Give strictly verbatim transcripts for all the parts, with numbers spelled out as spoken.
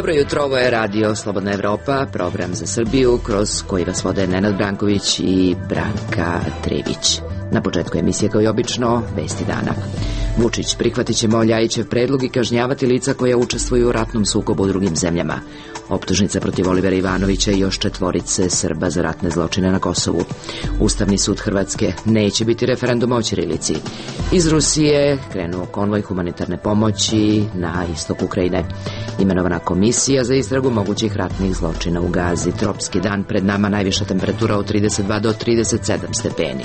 Dobro jutro, ovo je Radio Slobodna Evropa, program za Srbiju, kroz koji vas vode Nenad Branković i Branka Trević. Na početku emisije, kao i obično, vesti dana. Vučić prihvatit će Ljajićev predlog i kažnjavati lica koja učestvuju u ratnom sukobu u drugim zemljama. Optužnica protiv Olivera Ivanovića i još četvorice Srba za ratne zločine na Kosovu. Ustavni sud Hrvatske neće biti referenduma o ćirilici. Iz Rusije krenuo konvoj humanitarne pomoći na istok Ukrajine. Imenovana komisija za istragu mogućih ratnih zločina u Gazi. Tropski dan pred nama, najviša temperatura od trideset dva do trideset sedam stepeni.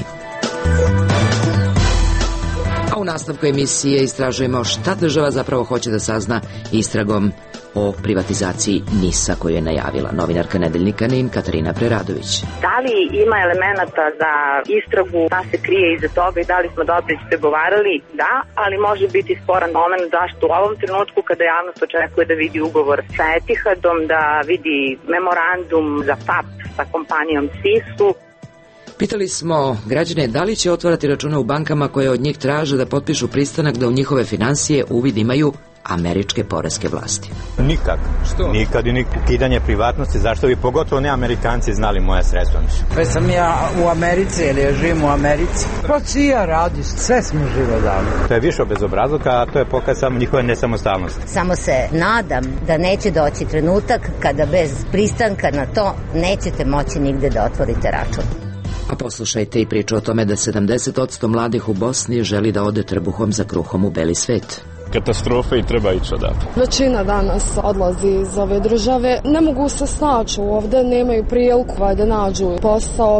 A u nastavku emisije istražujemo šta država zapravo hoće da sazna istragom o privatizaciji NIS-a koju je najavila novinarka Nedeljnika NIN Katarina Preradović. Da li ima elemenata za istragu, šta se krije iza toga i da li smo dobro ispregovarali? Da, ali može biti sporan moment zašto u ovom trenutku kada javnost očekuje da vidi ugovor sa Etihadom, da vidi memorandum za F A P sa kompanijom SIS-u. Pitali smo građane da li će otvarati račune u bankama koje od njih traže da potpišu pristanak da u njihove finansije uvid imaju američke poreske vlasti. Nikad. Što? Nikad i nikad. Ukidanje privatnosti, zašto bi pogotovo ne Amerikanci znali moje sredstva? Pa sam ja u Americi, ili ja živim u Americi. Pa si ja radi, sve smo živo dali. To je više bezobrazluka, a to je pokaz samo njihove nesamostalnosti. Samo se nadam da neće doći trenutak kada bez pristanka na to nećete moći nigde da otvorite račun. A poslušajte i priču o tome da sedamdeset posto mladih u Bosni želi da ode trbuhom za kruhom u beli svet. Katastrofe i treba ići odatle. Većina danas odlazi iz ove države, ne mogu se snaći ovde, nemaju priliku da nađu posao.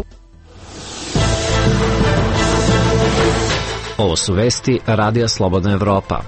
Ovo su vesti Radija Slobodna Evropa.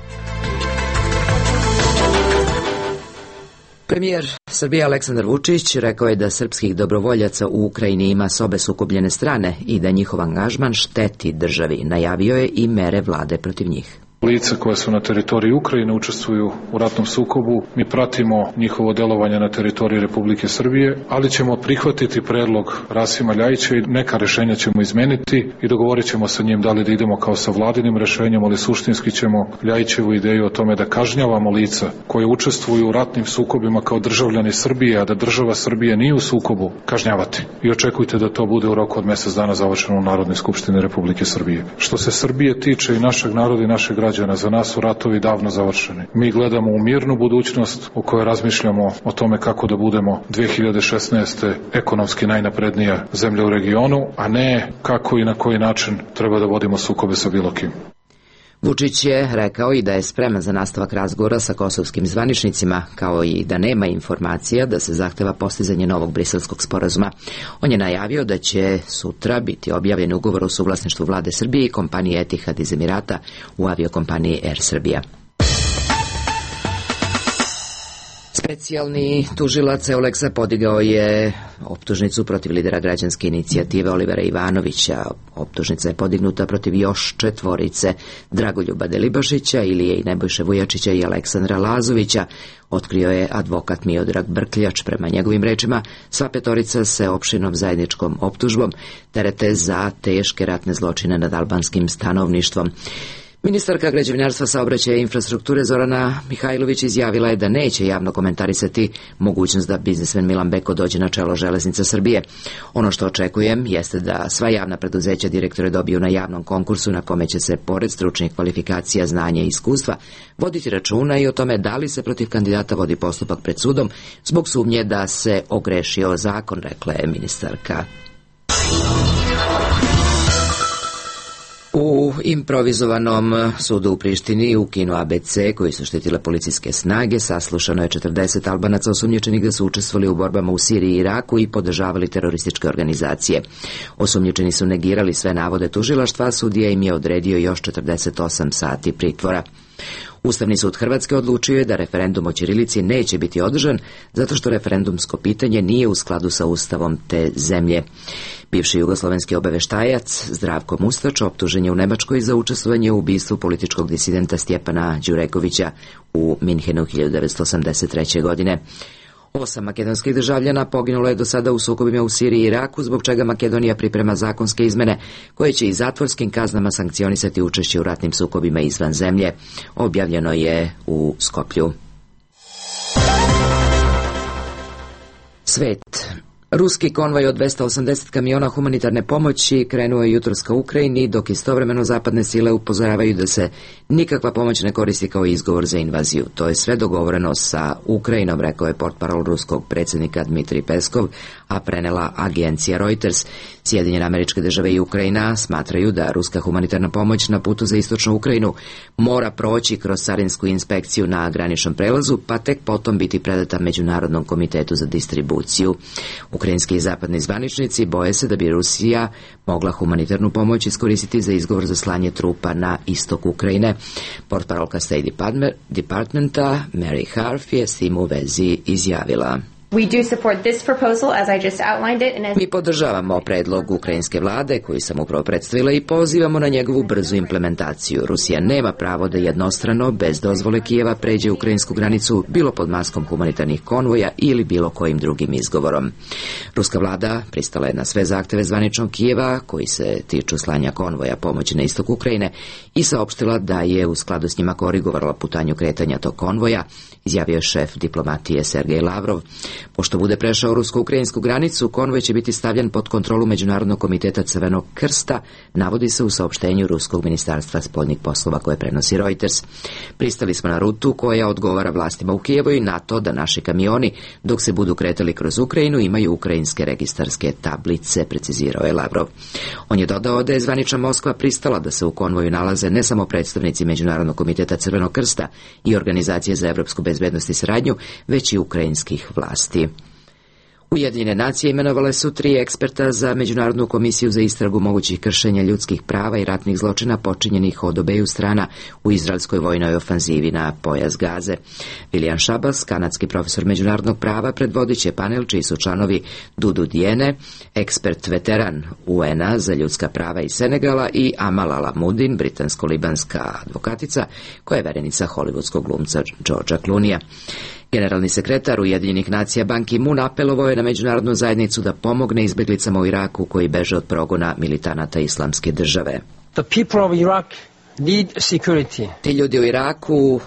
Premijer Srbije Aleksandar Vučić rekao je da srpskih dobrovoljaca u Ukrajini ima s obe sukobljene strane i da njihov angažman šteti državi. Najavio je i mere vlade protiv njih. Lica koja su na teritoriji Ukrajine učestvuju u ratnom sukobu. Mi pratimo njihovo delovanje na teritoriji Republike Srbije, ali ćemo prihvatiti predlog Rasima Ljajića i neka rešenja ćemo izmeniti i dogovorit ćemo sa njim da li da idemo kao sa vladinim rešenjem, ali suštinski ćemo Ljajićevu ideju o tome da kažnjavamo lica koje učestvuju u ratnim sukobima kao državljani Srbije, a da država Srbije nije u sukobu, kažnjavati. I očekujte da to bude u roku od mesec dana završeno u Narodnoj skupštini Republike Srbije. Što se Srbije tiče i našeg naroda i našeg građana, za nas su ratovi davno završeni. Mi gledamo u mirnu budućnost u kojoj razmišljamo o tome kako da budemo dve hiljade šesnaeste. ekonomski najnaprednija zemlja u regionu, a ne kako i na koji način treba da vodimo sukobe sa bilo kim. Vučić je rekao i da je spreman za nastavak razgovora sa kosovskim zvaničnicima, kao i da nema informacija da se zahteva postizanje novog briselskog sporazuma. On je najavio da će sutra biti objavljen ugovor o suvlasništvu vlade Srbije i kompanije Etihad iz Emirata u aviokompaniji Air Srbija. Specijalni tužilac Euleksa podigao je optužnicu protiv lidera građanske inicijative Olivera Ivanovića. Optužnica je podignuta protiv još četvorice: Dragoljuba Delibašića, Ilije i Nebojše Vujačića i Aleksandra Lazovića, otkrio je advokat Miodrag Brkljač. Prema njegovim rečima, sva petorica se opširom zajedničkom optužbom terete za teške ratne zločine nad albanskim stanovništvom. Ministarka građevinarstva, saobraćaja i infrastrukture Zorana Mihajlović izjavila je da neće javno komentarisati mogućnost da biznismen Milan Beko dođe na čelo Železnica Srbije. Ono što očekujem jeste da sva javna preduzeća direktore dobiju na javnom konkursu na kome će se, pored stručnih kvalifikacija, znanja i iskustva, voditi računa i o tome da li se protiv kandidata vodi postupak pred sudom zbog sumnje da se ogrešio zakon, rekla je ministarka. U improvizovanom sudu u Prištini u kinu A B C, koji su štitile policijske snage, saslušano je četrdeset Albanaca osumnjičenih da su učestvovali u borbama u Siriji i Iraku i podržavali terorističke organizacije. Osumnjičeni su negirali sve navode tužilaštva, a sudija im je odredio još četrdeset osam sati pritvora. Ustavni sud Hrvatske odlučio je da referendum o ćirilici neće biti održan zato što referendumsko pitanje nije u skladu sa ustavom te zemlje. Bivši jugoslovenski obaveštajac Zdravko Mustač optužen je u Nemačkoj za učestvovanje u ubistvu političkog disidenta Stjepana Đurekovića u Minhenu hiljadu devetsto osamdeset treće. godine. Osam makedonskih državljana poginulo je do sada u sukobima u Siriji i Iraku, zbog čega Makedonija priprema zakonske izmene koje će i zatvorskim kaznama sankcionisati učešće u ratnim sukobima izvan zemlje. Objavljeno je u Skoplju. Svet. Ruski konvoj od dvesta osamdeset kamiona humanitarne pomoći krenuo je jutros ka Ukrajini, dok istovremeno zapadne sile upozoravaju da se nikakva pomoć ne koristi kao izgovor za invaziju. To je sve dogovoreno sa Ukrajinom, rekao je portparol ruskog predsjednika Dmitrij Peskov, a prenela agencija Reuters. Sjedinjene Američke Države i Ukrajina smatraju da ruska humanitarna pomoć na putu za istočnu Ukrajinu mora proći kroz carinsku inspekciju na graničnom prelazu, pa tek potom biti predata Međunarodnom komitetu za distribuciju. Ukrajinski i zapadni zvaničnici boje se da bi Rusija mogla humanitarnu pomoć iskoristiti za izgovor za slanje trupa na istok Ukrajine. Portparolka State Departmenta Mary Harf je s tim u vezi izjavila. We do support this proposal as I just outlined it. And as... Mi podržavamo predlog ukrajinske vlade koji sam upravo predstavila i pozivamo na njegovu brzu implementaciju. Rusija nema pravo da jednostrano, bez dozvole Kijeva, pređe ukrajinsku granicu bilo pod maskom humanitarnih konvoja ili bilo kojim drugim izgovorom. Ruska vlada pristala je na sve zahteve zvaničnog Kijeva koji se tiču slanja konvoja pomoći na istok Ukrajine i saopštila da je u skladu s njima korigovala putanju kretanja tog konvoja, izjavio je šef diplomatije Sergej Lavrov. Pošto bude prešao rusko-ukrajinsku granicu, konvoj će biti stavljen pod kontrolu Međunarodnog komiteta Crvenog krsta, navodi se u saopštenju Ruskog ministarstva spoljnih poslova koje prenosi Reuters. Pristali smo na rutu koja odgovara vlastima u Kijevu i na to da naši kamioni, dok se budu kretali kroz Ukrajinu, imaju ukrajinske registarske tablice, precizirao je Lavrov. On je dodao da je zvanična Moskva pristala da se u konvoju nalaze ne samo predstavnici Međunarodnog komiteta Crvenog krsta i Organizacije za evropsku bezbednost i saradnju, već i ukrajinskih vlasti. Ujedinjene nacije imenovale su tri eksperta za Međunarodnu komisiju za istragu mogućih kršenja ljudskih prava i ratnih zločina počinjenih od obeju strana u izraelskoj vojnoj ofanzivi na pojas Gaze. William Schabas, kanadski profesor međunarodnog prava, predvodit će panel čiji su članovi Dudu Diene, ekspert veteran U N A za ljudska prava iz Senegala, i Amal Alamudin, britansko-libanska advokatica koja je verenica hollywoodskog glumca Georgea Clooneyja. Generalni sekretar Ujedinjenih nacija Ban Ki-moon apelovao je na međunarodnu zajednicu da pomogne izbjeglicama u Iraku koji beže od progona militanata Islamske države. The people of Iraq need security. Ti ljudi u Iraku,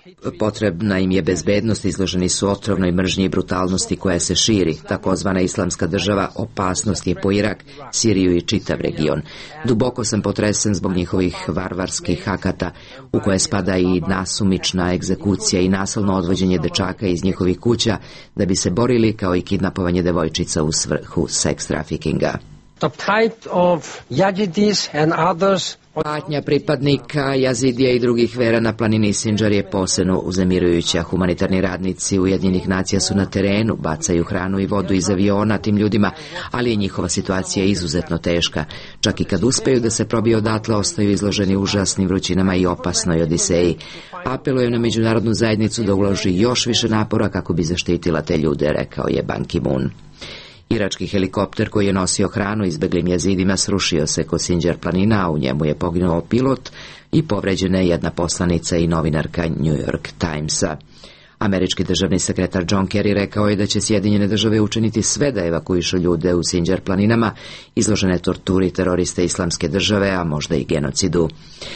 potrebna im je bezbednost, izloženi su otrovnoj mržnji i brutalnosti koja se širi. Takozvana Islamska država opasnost je po Irak, Siriju i čitav region. Duboko sam potresen zbog njihovih varvarskih akata u koje spada i nasumična egzekucija i nasilno odvođenje dečaka iz njihovih kuća da bi se borili, kao i kidnapovanje devojčica u svrhu seks trafikinga. The plight of Yazidis and others. Patnja pripadnika Jazidija i drugih vera na planini Sinjar je posebno uznemirujuća. Humanitarni radnici Ujedinjenih nacija su na terenu, bacaju hranu i vodu iz aviona tim ljudima, ali je njihova situacija izuzetno teška. Čak i kad uspeju da se probiju odatle, ostaju izloženi užasnim vrućinama i opasnoj odiseji. Apeluje na međunarodnu zajednicu da uloži još više napora kako bi zaštitila te ljude, rekao je Ban Ki-moon. Irački helikopter koji je nosio hranu izbeglim Jazidima srušio se kod Sinjar planina, a u njemu je poginuo pilot i povređena je jedna poslanica i novinarka New York Timesa. Američki državni sekretar John Kerry rekao je da će Sjedinjene države učiniti sve da evakuišu ljude u Sinjar planinama, izložene torturi teroriste Islamske države, a možda i genocidu.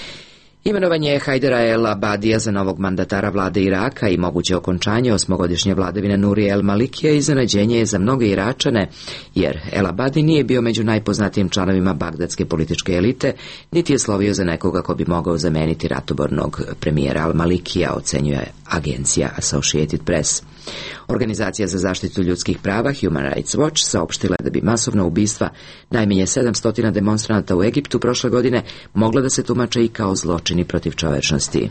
Imenovanje Hajdera El Abadija za novog mandatara vlade Iraka i moguće okončanje osmogodišnje vladavine Nurije El Malikija iznenađenje je za mnoge Iračane, jer El Abadi nije bio među najpoznatijim članovima bagdadske političke elite, niti je slovio za nekoga ko bi mogao zameniti ratobornog premijera Al Malikija, ocenjuje agencija Associated Press. Organizacija za zaštitu ljudskih prava Human Rights Watch saopštila je da bi masovna ubistva najmanje sedamsto demonstranata u Egiptu prošle godine mogla da se tumače i kao zločini protiv čovečnosti.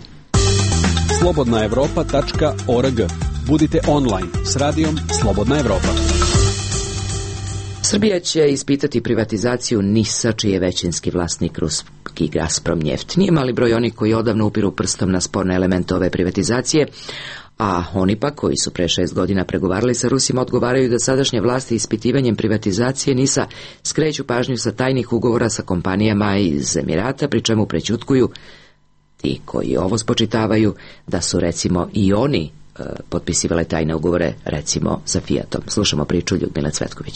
slobodna evropa tačka org. Budite online s radijom Slobodna Evropa. Srbija će ispitati privatizaciju NIS-a, čiji je većinski vlasnik ruski Gazprom Njeft. Nije mali broj onih koji odavno upiru prstom na sporne elemente ove privatizacije, a oni pa koji su pre šest godina pregovarali sa Rusima odgovaraju da sadašnje vlasti ispitivanjem privatizacije NIS-a skreću pažnju sa tajnih ugovora sa kompanijama iz Emirata, pri čemu prećutkuju ti koji ovo spočitavaju da su recimo i oni e, potpisivale tajne ugovore recimo sa Fiatom. Slušamo priču Ljudmile Cvetković.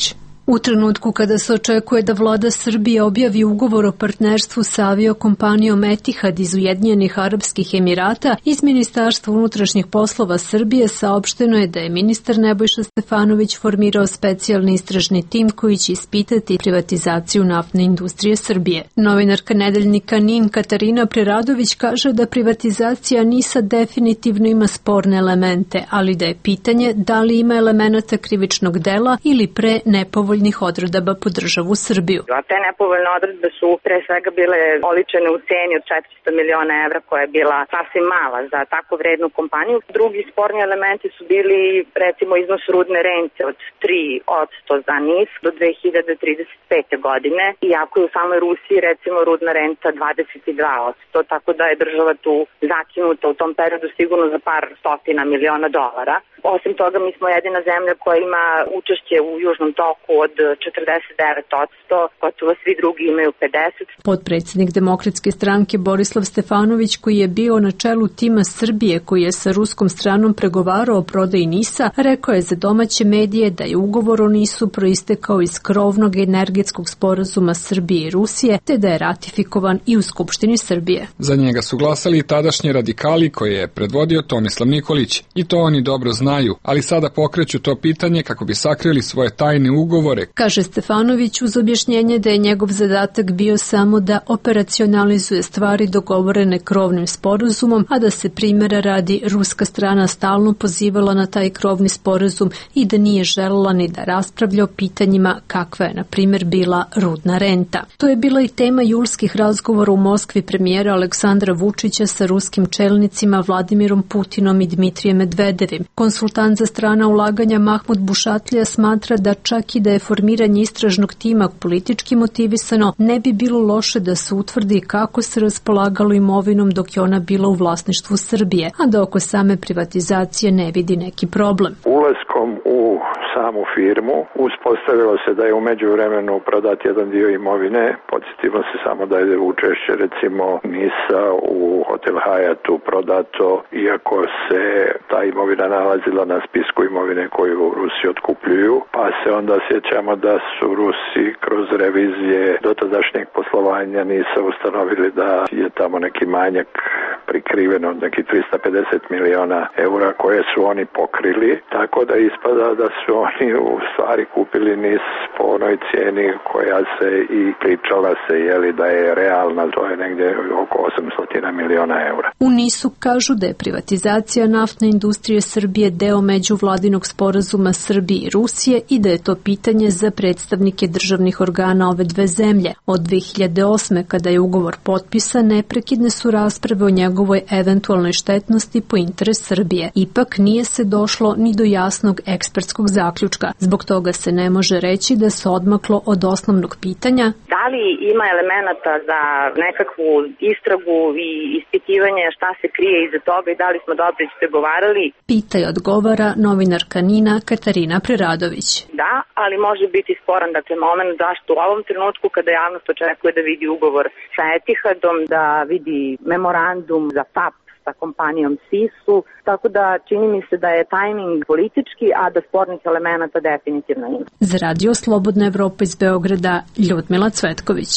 U trenutku kada se očekuje da vlada Srbije objavi ugovor o partnerstvu sa aviokompanijom Etihad iz Ujedinjenih Arapskih Emirata, iz Ministarstva unutrašnjih poslova Srbije saopšteno je da je ministar Nebojša Stefanović formirao specijalni istražni tim koji će ispitati privatizaciju naftne industrije Srbije. Novinarka nedeljnika NIN Katarina Preradović kaže da privatizacija NIS-a definitivno ima sporne elemente, ali da je pitanje da li ima elemenata krivičnog dela ili pre nepovoljnih odredaba po državu Srbiju. A te nepovoljne odredbe su pre svega bile oličene u ceni od četiristo miliona evra koja je bila sasvim mala za tako vrednu kompaniju. Drugi sporni elementi su bili recimo iznos rudne rente od tri posto za NIS do dve hiljade trideset pete godine, iako je u samoj Rusiji recimo rudna renta dvadeset dva posto, tako da je država tu zakinuta u tom periodu sigurno za par stotina miliona dolara. Osim toga, mi smo jedina zemlja koja ima učešće u južnom toku od četrdeset devet posto, gotovo svi drugi imaju pedeset posto. Podpredsednik Demokratske stranke Borislav Stefanović, koji je bio na čelu tima Srbije koji je sa ruskom stranom pregovarao o prodaji NIS-a, rekao je za domaće medije da je ugovor o NIS-u proistekao iz krovnog energetskog sporazuma Srbije i Rusije, te da je ratifikovan i u Skupštini Srbije. Za njega su glasali i tadašnji radikali koje je predvodio Tomislav Nikolić. I to oni dobro znaju, ali sada pokreću to pitanje kako bi sakrili svoje tajne ugovore. Kaže Stefanović uz objašnjenje da je njegov zadatak bio samo da operacionalizuje stvari dogovorene krovnim sporazumom, a da se primjera radi ruska strana stalno pozivala na taj krovni sporazum i da nije želela ni da raspravlja o pitanjima kakva je, na primjer, bila rudna renta. To je bila i tema julskih razgovora u Moskvi premijera Aleksandra Vučića sa ruskim čelnicima Vladimirom Putinom i Dmitrijem Medvedevim. Konsultant za strana ulaganja Mahmud Bušatlija smatra da čak i da je formiranje istražnog tima politički motivisano, ne bi bilo loše da se utvrdi kako se raspolagalo imovinom dok je ona bila u vlasništvu Srbije, a da oko same privatizacije ne vidi neki problem. Ulaskom u samu firmu uspostavilo se da je u međuvremenu prodat jedan dio imovine. Podsjetimo se samo da je učešće recimo NIS-a u Hotel Hayatu prodato, iako se ta imovina nalazila na spisku imovine koju Rusi otkupljuju, pa se onda sjećamo da su Rusi kroz revizije dotadašnjeg poslovanja NIS-a ustanovili da je tamo neki manjak prikriven od nekih trista pedeset miliona eura koje su oni pokrili, tako da ispada da su oni u stvari kupili NIS po onoj cijeni koja se i pričala se, jeli, da je realna, to je negdje oko osamsto miliona eura. U NIS-u kažu da je privatizacija naftne industrije Srbije deo međuvladinog sporazuma Srbije i Rusije i da je to pitanje za predstavnike državnih organa ove dve zemlje. Od dve hiljade osme kada je ugovor potpisan, neprekidne su rasprave o njegovoj eventualnoj štetnosti po interes Srbije. Ipak nije se došlo ni do jasnog ekspertskog zaključka. Zbog toga se ne može reći da se odmaklo od osnovnog pitanja. Da li ima elemenata za nekakvu istragu i ispitivanje šta se krije iza toga i da li smo dobro ispregovarali? Pita i odgovara novinarka NIN-a Katarina Preradović. Da, ali može biti sporan, dakle, moment zašto u ovom trenutku kada javnost očekuje da vidi ugovor sa Etihadom, da vidi memorandum za F A P sa kompanijom SIS-u, tako da čini mi se da je tajming politički, a da spornih elemenata definitivno ima. Za Radio Slobodna Evropa iz Beograda, Ljudmila Cvetković.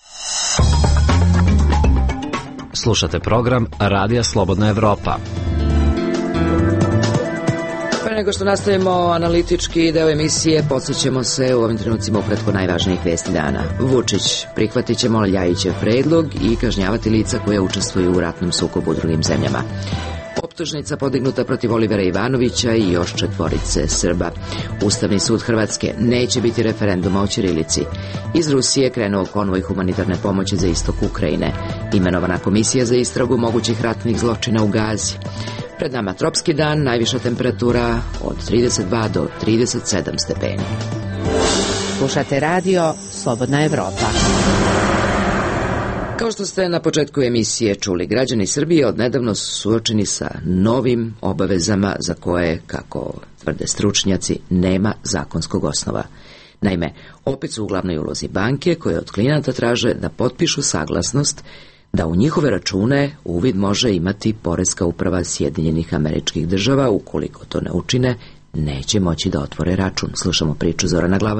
Slušate program Radija Slobodna Evropa. Pre nego što nastavimo analitički deo emisije, podsjećamo se u ovim trenucima ukratko najvažnijih vesti dana. Vučić: prihvatit ćemo Ljajićev predlog i kažnjavati lica koje učestvuju u ratnom sukobu u drugim zemljama. Optužnica podignuta protiv Olivera Ivanovića i još četvorice Srba. Ustavni sud Hrvatske: neće biti referenduma o ćirilici. Iz Rusije krenuo konvoj humanitarne pomoći za istok Ukrajine. Imenovana komisija za istragu mogućih ratnih zločina u Gazi. Pred nama tropski dan, najviša temperatura od trideset dva do trideset sedam stepeni. Slušate radio Slobodna Evropa. Kao što ste na početku emisije čuli, građani Srbije odnedavno su suočeni sa novim obavezama za koje, kako tvrde stručnjaci, nema zakonskog osnova. Naime, opet su u glavnoj ulozi banke koje od klijenata traže da potpišu saglasnost da u njihove račune uvid može imati Poreska uprava Sjedinjenih Američkih Država. Ukoliko to ne učine, neće moći da otvore račun. Slušamo priču Zorana Glavonjića.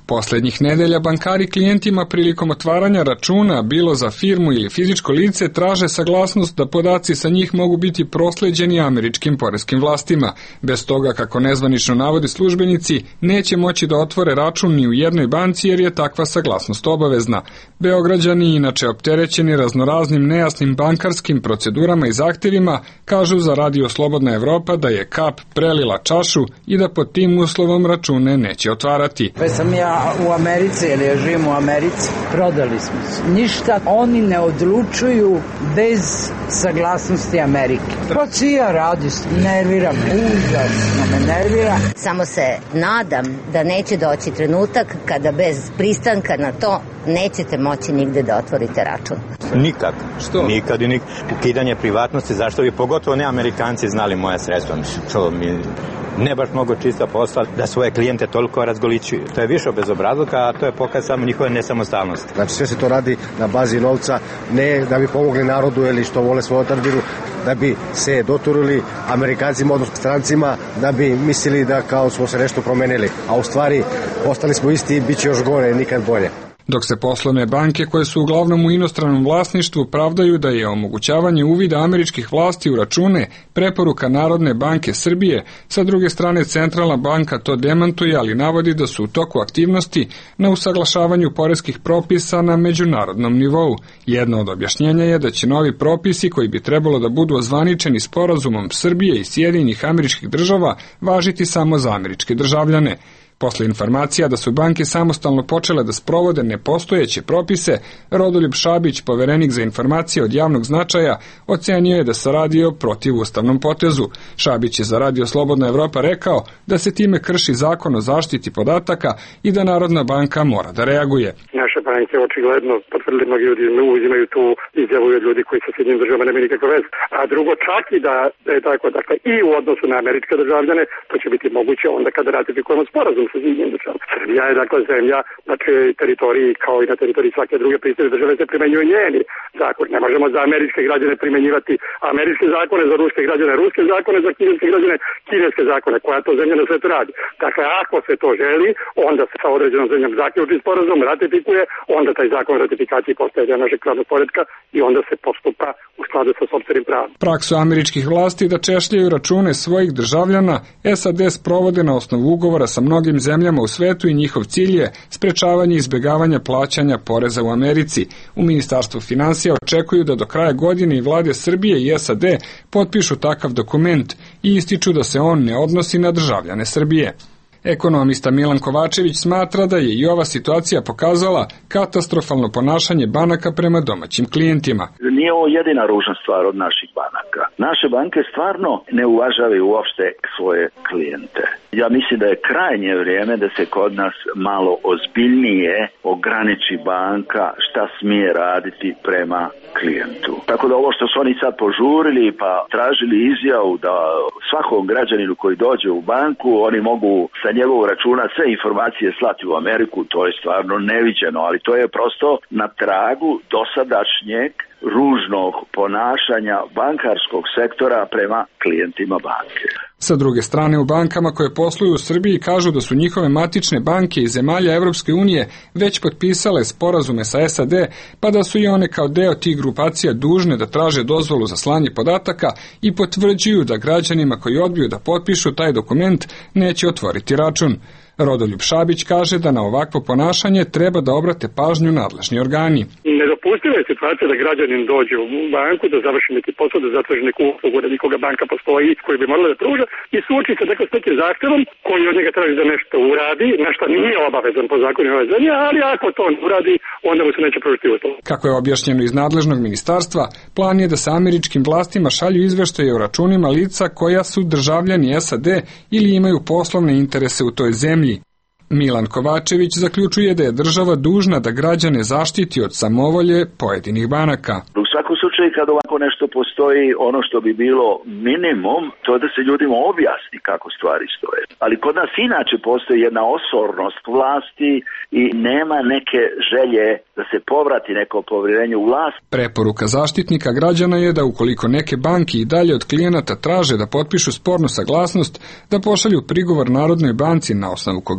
Poslednjih nedelja bankari klijentima prilikom otvaranja računa, bilo za firmu ili fizičko lice, traže saglasnost da podaci sa njih mogu biti prosleđeni američkim poreskim vlastima. Bez toga, kako nezvanično navode službenici, neće moći da otvore račun ni u jednoj banci jer je takva saglasnost obavezna. Beograđani, inače opterećeni raznoraznim nejasnim bankarskim procedurama i zahtevima, kažu za Radio Slobodna Evropa da je kap prelila čašu i da pod tim uslovom račune neće otvarati. Pa sam ja u Americi, jer ja živim u Americi, prodali smo se. Ništa oni ne odlučuju bez saglasnosti Amerike. Pa si ja radi, nervira me, užasno me nervira. Samo se nadam da neće doći trenutak kada bez pristanka na to nećete moći nigde da otvorite račun. Nikak. Što? Nikad i nik... Ukidanje privatnosti, zašto bi pogotovo ne Amerikanci znali moje sredstva. Što mi ne baš mnogo čista posla da svoje klijente toliko razgoličuju. To je više bezobrazluka, a to je pokaz samo njihove nesamostalnosti. Znači sve se to radi na bazi novca, ne da bi pomogli narodu ili što vole svoju otadžbinu, da bi se doturili Amerikancima, odnosno strancima, da bi mislili da kao smo se nešto promenili. A u stvari ostali smo isti i bit će još gore, nikad bolje. Dok se poslovne banke, koje su uglavnom u inostranom vlasništvu, pravdaju da je omogućavanje uvida američkih vlasti u račune preporuka Narodne banke Srbije, sa druge strane Centralna banka to demantuje, ali navodi da su u toku aktivnosti na usaglašavanju poreskih propisa na međunarodnom nivou. Jedno od objašnjenja je da će novi propisi, koji bi trebalo da budu ozvaničeni sporazumom Srbije i Sjedinjenih Američkih Država, važiti samo za američke državljane. Posle informacija da su banke samostalno počele da sprovode nepostojeće propise, Rodoljub Šabić, poverenik za informacije od javnog značaja, ocenio je da se radi o protivustavnom potezu. Šabić je za Radio Slobodna Evropa rekao da se time krši zakon o zaštiti podataka i da Narodna banka mora da reaguje. Naše banke očigledno potvrdili, mnogi ljudi uzimaju tu izjavu od ljudi koji sa Sjedinjenim državama nemaju nikakve veze. A drugo, čak i da je tako, dakle, i u odnosu na američke državljane, to će biti moguće onda kada ratifikujemo sporazum sa Sjedinjenim državama. Srbija je, dakle, zemlja na čijoj teritoriji, kao i na teritoriji svake druge pristane države, se primenjuju njeni zakon. Ne možemo za američke građane primenjivati američke zakone, za ruske građane ruske zakone, za kineske građane kineske zakone. Koja to zemlja na svetu radi? Dakle, ako se to želi, onda se sa određenom zemljom zaključi sporazum, ratifikuje, onda taj zakon o ratifikaciji postaje deo našeg pravnog poretka i onda se postupa u skladu sa sopstvenim pravom. Praksu američkih vlasti da češljaju račune svojih državljana S A D sprovode na osnovu ugovora sa mnogim zemljama u svetu i njihov cilj je sprečavanje i izbegavanja plaćanja poreza u Americi. U Ministarstvu finansija očekuju da do kraja godine i vlade Srbije i S A D potpišu takav dokument i ističu da se on ne odnosi na državljane Srbije. Ekonomista Milan Kovačević smatra da je i ova situacija pokazala katastrofalno ponašanje banaka prema domaćim klijentima. Nije ovo jedina ružna stvar od naših banaka. Naše banke stvarno ne uvažavaju uopšte svoje klijente. Ja mislim da je krajnje vrijeme da se kod nas malo ozbiljnije ograniči banka šta smije raditi prema klijentu. Tako da ovo što su oni sad požurili pa tražili izjavu da svakom građaninu koji dođe u banku oni mogu sa njegovog računa sve informacije slati u Ameriku, to je stvarno neviđeno, ali to je prosto na tragu dosadašnjeg ružnog ponašanja bankarskog sektora prema klijentima banke. Sa druge strane, u bankama koje posluju u Srbiji kažu da su njihove matične banke iz zemalja Evropske unije već potpisale sporazume sa S A D, pa da su i one kao deo tih grupacija dužne da traže dozvolu za slanje podataka i potvrđuju da građanima koji odbiju da potpišu taj dokument neće otvoriti račun. Rodoljub Šabić kaže da na ovakvo ponašanje treba da obrate pažnju nadležni organi. Nedopustiva je situacija da građanin dođe u banku, da završi neki posao, da zatraži neku uslugu, da nikoga banka postoji koji bi morala da pruža i suoči se dakle s nekim zahtevom koji od njega traži da nešto uradi, nešto nije obavezan po zakonu ove zemlje, ali ako to ne uradi, onda mu se neće pružiti uslugu. Kako je objašnjeno iz nadležnog ministarstva, plan je da se američkim vlastima šalju izveštaje o računima lica koja su državljani S A D ili imaju poslovne interese u toj zemlji. Milan Kovačević zaključuje da je država dužna da građane zaštiti od samovolje pojedinih banaka. U svakom slučaju kad ovako nešto postoji, ono što bi bilo minimum, to da se ljudima objasni kako stvari stoje. Ali kod nas inače postoji jedna osornost vlasti i nema neke želje da se povrati neko povjerenje u vlast. Preporuka zaštitnika građana je da ukoliko neke banke i dalje od klijenata traže da potpišu spornu saglasnost, da pošalju prigovor Narodnoj banci na osnovu kog bi ta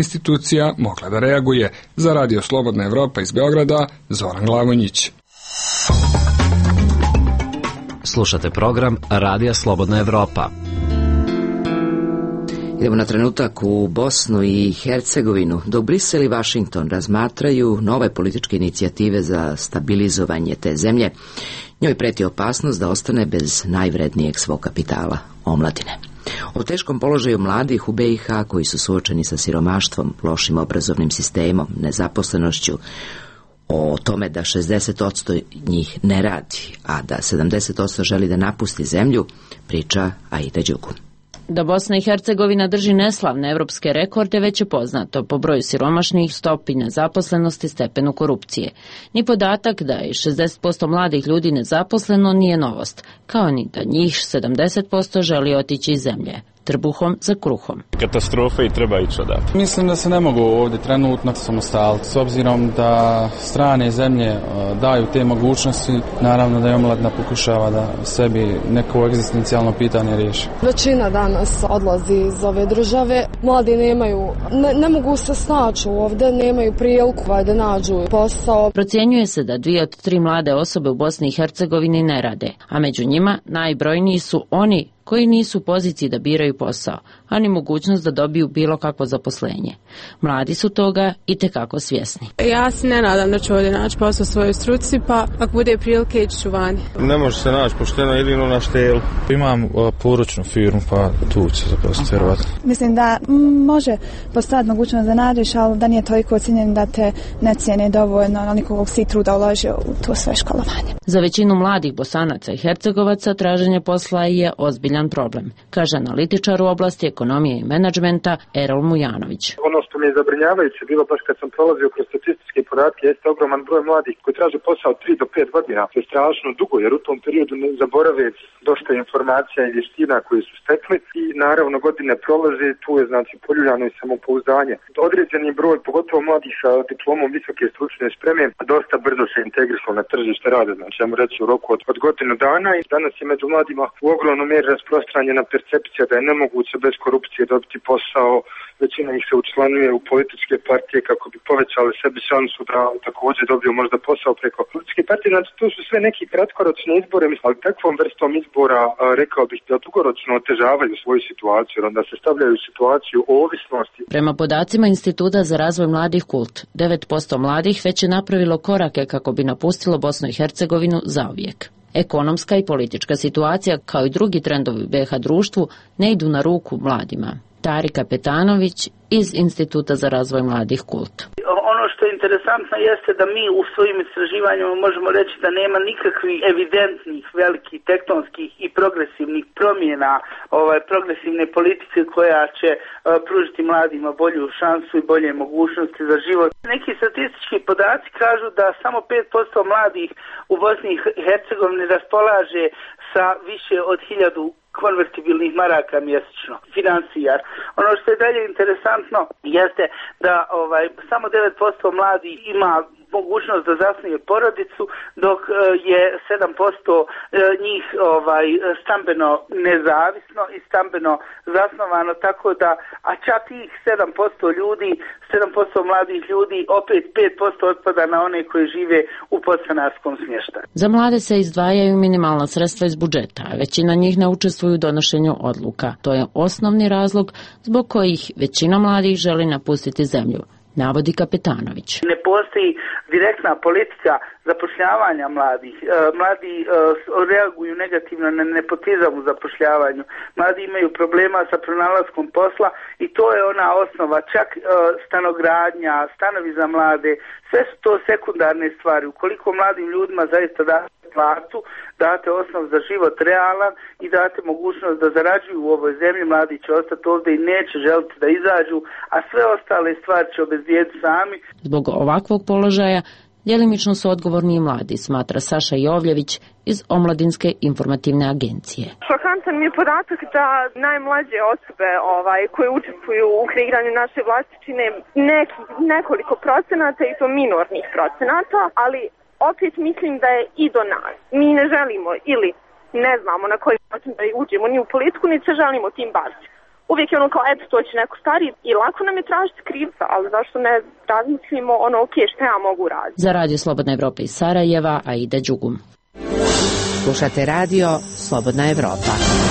institucija mogla da reaguje. Za Radio Slobodna Evropa iz Beograda, Zoran Glavonjić. Slušate program Radija Slobodna Evropa. Idemo na trenutak u Bosnu i Hercegovinu. Dok Brisel i Vašington razmatraju nove političke inicijative za stabilizovanje te zemlje, njoj preti opasnost da ostane bez najvrednijeg svog kapitala, omladine. O teškom položaju mladih u B i H koji su suočeni sa siromaštvom, lošim obrazovnim sistemom, nezaposlenošću, o tome da šezdeset posto njih ne radi, a da sedamdeset posto želi da napusti zemlju, priča Aida Đugun. Da Bosna i Hercegovina drži neslavne evropske rekorde već je poznato po broju siromašnih, stopi nezaposlenosti, stepenu korupcije. Ni podatak da je šezdeset posto mladih ljudi nezaposleno nije novost, kao ni da njih sedamdeset posto želi otići iz zemlje, trbuhom za kruhom. Katastrofa i treba ići odatle. Mislim da se ne mogu ovdje trenutno samostaliti, s obzirom da strane zemlje daju te mogućnosti, naravno da je omladina pokušava da sebi neko egzistencijalno pitanje riješi. Većina danas odlazi iz ove države, mladi nemaju, ne, ne mogu se snaći ovdje, nemaju priliku da nađu posao. Procjenjuje se da dvije od tri mlade osobe u Bosni i Hercegovini ne rade, a među njima najbrojniji su oni koji nisu u poziciji da biraju posao, a ni mogućnost da dobiju bilo kakvo zaposlenje. Mladi su toga i tekako svjesni. Ja se ne nadam da ću ovdje naći posao u svojoj struci, pa ako bude prilike ići ću vani. Ne može se naći pošteno jedino na štelu. Imam uh, poručnu firmu, pa tu ću se zaposliti vjerovatno. Mislim da m, može postojati mogućnost da nađeš, ali da nije toliko ocijenjen da te ne cijene dovoljno, ali nikog si truda uložio u to sve školovanje. Za većinu mladih Bosanaca i Hercegovaca traženje posla je ozbiljan problem, kaže analitičar u oblasti ekonomije i menadžmenta Erol Mujanović. Ono što mi je zabrinjavajuće bilo baš kad sam prolazio kroz statističke podatke jeste ogroman broj mladih koji traže posao od tri do pet godina. To je strašno dugo jer u tom periodu ne zaborave dosta informacija i vještina koje su stekli i naravno godine prolaze, tu je znači poljuljano i samopouzdanje. Određeni broj, pogotovo mladih sa diplomom visoke stručne spreme, dosta brzo se integrišu na tržište rada, znači ja mu reći u roku od, od godinu dana i danas je među mladima u ogromnom mjeri rasprostranjena percepcija da je nemoguće bez korupcije dobiti posao. Većina ih se učlanuje u političke partije kako bi povećali sebi šansu da također dobiju možda posao preko političke partije. Znači to su sve neki kratkoročni izbore, ali takvom vrstom izbora rekao bih da dugoročno otežavaju svoju situaciju, jer onda se stavljaju u situaciju ovisnosti. Prema podacima Instituta za razvoj mladih Kult, devet posto mladih već je napravilo korake kako bi napustilo Bosnu i Hercegovinu zauvijek. Ekonomska i politička situacija, kao i drugi trendovi u B i H društvu, ne idu na ruku mladima. Tarika Petanović iz Instituta za razvoj mladih Kult. Ono što je interesantno jeste da mi u svojim istraživanjima možemo reći da nema nikakvih evidentnih, velikih, tektonskih i progresivnih promjena ovaj, progresivne politike koja će uh, pružiti mladima bolju šansu i bolje mogućnosti za život. Neki statistički podaci kažu da samo pet posto mladih u Bosni i Hercegovini raspolaže sa više od hiljadu konvertibilnih maraka mjesečno, financijar. Ono što je dalje interesantno jeste da ovaj samo devet posto mladih ima mogućnost da zasnuje porodicu, dok je sedam posto njih ovaj stambeno nezavisno i stambeno zasnovano, tako da, a čak tih sedam posto ljudi, sedam posto mladih ljudi, opet pet posto otpada na one koji žive u podstanarskom smještaju. Za mlade se izdvajaju minimalna sredstva iz budžeta, a većina njih ne učestvuju u donošenju odluka. To je osnovni razlog zbog kojih većina mladih želi napustiti zemlju, navodi Kapetanović. Ne postoji direktna politika zapošljavanja mladih. Mladi reaguju negativno na nepotizam u zapošljavanju. Mladi imaju problema sa pronalaskom posla i to je ona osnova. Čak stanogradnja, stanovi za mlade, sve su to sekundarne stvari. Ukoliko mladim ljudima zaista date platu, date osnov za život realan i date mogućnost da zarađuju u ovoj zemlji, mladi će ostati ovdje i neće želiti da izađu, a sve ostale stvari će obezbijediti sami. Zbog ovakvog položaja djelimično su odgovorni i mladi, smatra Saša Jovljević iz Omladinske informativne agencije. Šokantan mi je podatak da najmlađe osobe ovaj, koje učestvuju u kreiranju naše vlasti čine neki, nekoliko procenata i to minornih procenata, ali opet mislim da je i do nas. Mi ne želimo ili ne znamo na koji način da uđemo ni u politiku, ni se želimo tim baviti. uvijek je ono kao, eto, to će neko stariji i lako nam je tražiti krivca, ali zašto ne razmislimo ono, ok, šta ja mogu raditi. Za Radio Slobodna Evropa iz Sarajeva, Aida Đugum. Slušate radio Slobodna Evropa.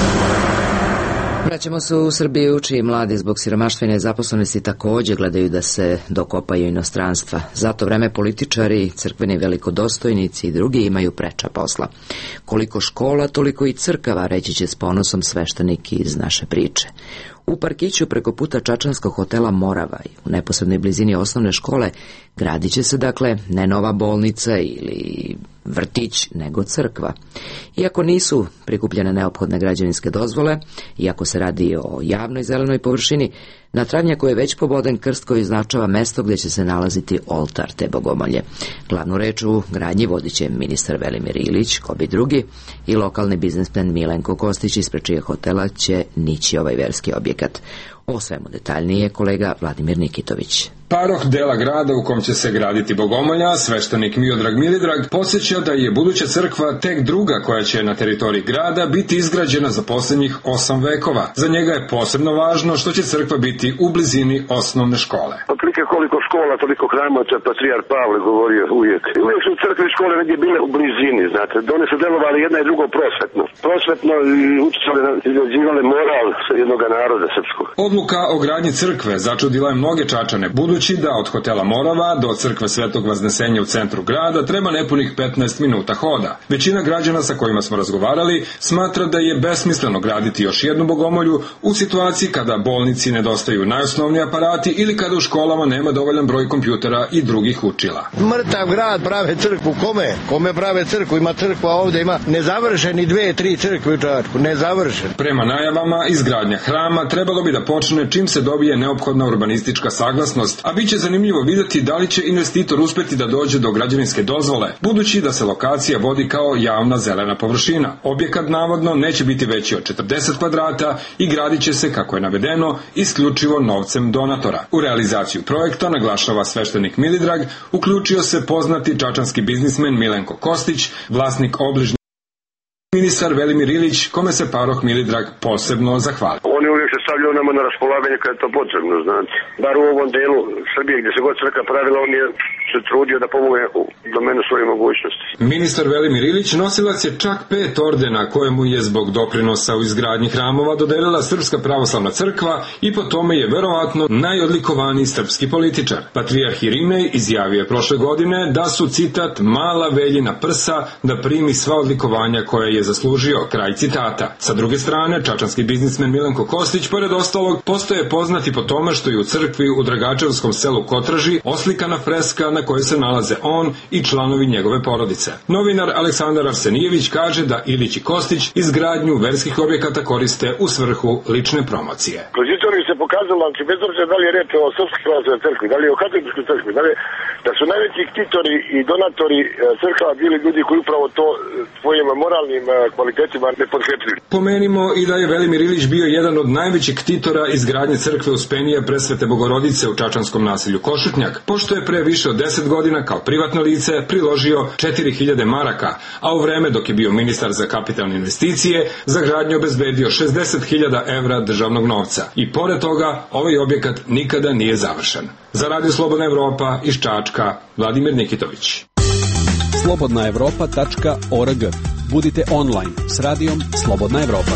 Vraćamo se u Srbiju, čiji mladi zbog siromaštva i nezaposlenosti također gledaju da se dokopaju inostranstva. Za to vreme političari, crkveni velikodostojnici i drugi imaju preča posla. Koliko škola, toliko i crkava, reći će s ponosom sveštenik iz naše priče. U parkiću preko puta čačanskog hotela Morava i u neposrednoj blizini osnovne škole gradit će se, dakle, ne nova bolnica ili vrtić, nego crkva. Iako nisu prikupljene neophodne građevinske dozvole, iako se radi o javnoj zelenoj površini, na travnjaku je već poboden krst koji označava mesto gdje će se nalaziti oltar te bogomolje. Glavnu reč u gradnji vodit će ministar Velimir Ilić, ko bi drugi, i lokalni biznismen Milenko Kostić, ispred čijeg hotela će nići ovaj verski objekat. O svemu detaljnije kolega Vladimir Nikitović. Paroh dela grada u kom će se graditi bogomolja, sveštenik Miodrag Milidrag, podsjeća da je buduća crkva tek druga koja će na teritoriji grada biti izgrađena za posljednjih osam vekova. Za njega je posebno važno što će crkva biti u blizini osnovne škole. Otprilike koliko škola, toliko hrama, to je patrijar Pavle govorio uvijek. Uvijek su crkve i škole negdje bile u blizini, znate. One su delovali jedna i drugo prosvetno. Prosvetno i učitali, izgrađivale moral jednog naroda srpskog. Odluka o gradnji crkve začudila je mnoge Čačane, budući da od hotela Morava do crkve Svetog Vaznesenja u centru grada treba nepunih petnaest minuta hoda. Većina građana sa kojima smo razgovarali smatra da je besmisleno graditi još jednu bogomolju u situaciji kada bolnici nedostaju najosnovniji aparati ili kada u školama nema dovoljan broj kompjutera i drugih učila. Mrtav grad prave crkvu, kome? Kome prave crkvu? Ima crkva ovdje, ima nezavršeni dve, tri crkve u Čačku, nezavršen. Prema najavama, izgradnja hrama trebalo bi da počne čim se dobije neophodna urbanistička saglasnost, a bit će zanimljivo vidjeti da li će investitor uspjeti da dođe do građevinske dozvole, budući da se lokacija vodi kao javna zelena površina. Objekat navodno neće biti veći od četrdeset kvadrata i gradit će se, kako je navedeno, isključivo novcem donatora. U realizaciju projekta, naglašava sveštenik Milidrag, uključio se poznati čačanski biznismen Milenko Kostić, vlasnik obližnje ministar Velimir Ilić, kome se paroh Milidrag posebno zahvali. Oni uvijek se stavljaju nama na raspolaganje kad je to potrebno, znači. Bar u ovom delu Srbije gdje se god crkva pravila, on je se trudio da pomogne u domenu svoje mogućnosti. Ministar Velimir Ilić nosilac je čak pet ordena kojemu je zbog doprinosa u izgradnji hramova dodelila Srpska pravoslavna crkva i po tome je verovatno najodlikovaniji srpski političar. Patrijarh Irinej izjavio je prošle godine da su, citat, mala veljina prsa da primi sva odlikovanja koja je zaslužio, kraj citata. Sa druge strane, čačanski biznismen Milenko Kostić, pored ostalog, postaje poznati po tome što je u crkvi u Dragačevskom selu Kotraži oslikana freska na kojoj se nalaze on i članovi njegove porodice. Novinar Aleksandar Arsenijević kaže da Ilić i Kostić izgradnju verskih objekata koriste u svrhu lične promocije. Kroz istoriju se pokazalo, bez obzira da li je reč o Srpskoj pravoslavnoj crkvi, da li je o katoličkoj crkvi, da li je, da su najveći ktitori i donatori crkava bili ljudi koji upravo to svojim moralnim kvalitetima ne podkrepljili. Pomenimo i da je Velimir Ilić bio jedan od najvećih ktitora izgradnje crkve Uspenija Presvete Bogorodice u čačanskom naselju Košutnjak, pošto je pre više od deset godina kao privatno lice priložio četiri hiljade maraka, a u vreme dok je bio ministar za kapitalne investicije za gradnju obezbedio šezdeset hiljada evra državnog novca. I pored toga, ovaj objekat nikada nije završen. Za Radio Slobodna Evropa iz Čačka, Vladimir Nikitović. slobodna evropa tačka org. Budite online s radijom Slobodna Evropa.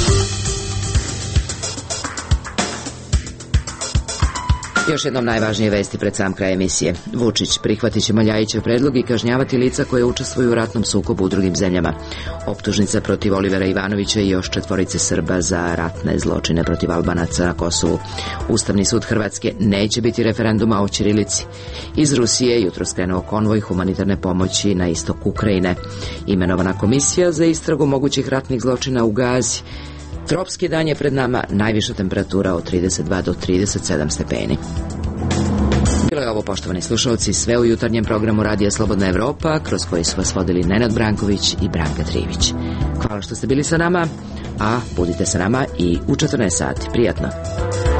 Još jednom najvažnije vesti pred sam kraj emisije. Vučić prihvatit će Maljajićev predlog i kažnjavati lica koje učestvuju u ratnom sukobu u drugim zemljama. Optužnica protiv Olivera Ivanovića i još četvorice Srba za ratne zločine protiv Albanaca na Kosovu. Ustavni sud Hrvatske neće biti referenduma o ćirilici. Iz Rusije jutro skrenuo konvoj humanitarne pomoći na istok Ukrajine. Imenovana komisija za istragu mogućih ratnih zločina u Gazi. Tropski dan je pred nama, najviša temperatura od trideset dva do trideset sedam stepeni. Bilo je ovo, poštovani slušalci, sve u jutarnjem programu Radija Slobodna Evropa, kroz koji su vas vodili Nenad Branković i Branka Trivić. Hvala što ste bili sa nama, a budite sa nama i u četrnaest sati. Prijatno.